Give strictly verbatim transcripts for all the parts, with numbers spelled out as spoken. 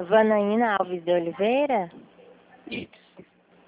Vanaína Alves de Oliveira? Isso.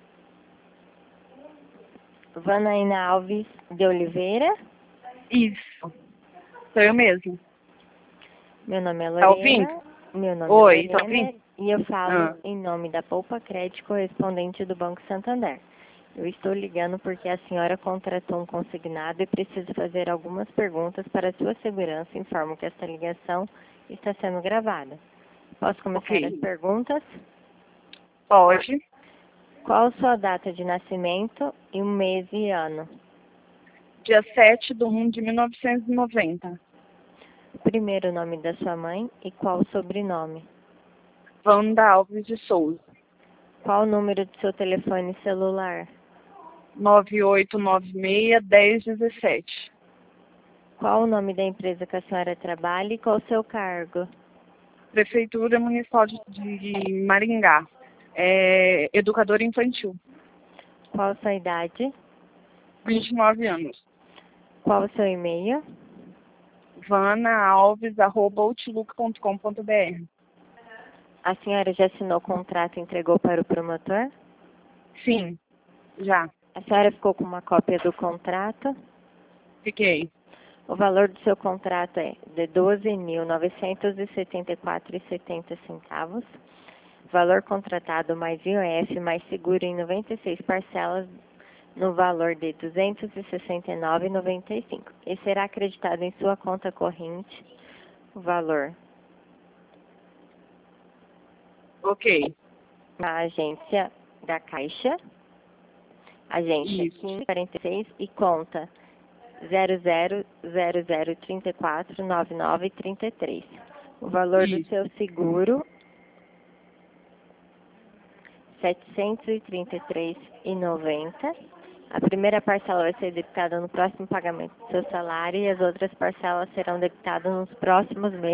Vanaína Alves de Oliveira? Isso. Sou eu mesmo. Meu nome é Tá ouvindo? Lorena. Meu nome Oi, é tá Lorena ouvindo? e eu falo Ah. em nome da Poupa Crédito correspondente do Banco Santander. Eu estou ligando porque a senhora contratou um consignado e preciso fazer algumas perguntas para sua segurança. Informo que esta ligação está sendo gravada. Posso começar Ok. as perguntas? Pode. Qual sua data de nascimento e o mês e ano? Dia sete de um de mil novecentos e noventa. O primeiro nome da sua mãe e qual o sobrenome? Wanda Alves de Souza. Qual o número do seu telefone celular? nove oito nove seis, dez dezessete. Qual o nome da empresa que a senhora trabalha e qual o seu cargo? Prefeitura Municipal de, de Maringá. É, educadora infantil. Qual a sua idade? vinte e nove anos. Qual o seu e-mail? vana alves arroba outlook ponto com ponto br. A senhora já assinou o contrato e entregou para o promotor? Sim, já. A senhora ficou com uma cópia do contrato? Fiquei. O valor do seu contrato é de doze mil novecentos e setenta e quatro reais e setenta centavos. Valor contratado mais I O F mais seguro em noventa e seis parcelas no valor de duzentos e sessenta e nove reais e noventa e cinco centavos. E será acreditado em sua conta corrente o valor Ok. na agência da Caixa, agência Isso. quinze quarenta e seis e conta zero zero zero zero trinta e quatro nove nove trinta e três. O valor do Isso. seu seguro setecentos e trinta e três reais e noventa centavos. A primeira parcela vai ser debitada no próximo pagamento do seu salário e as outras parcelas serão debitadas nos próximos meses.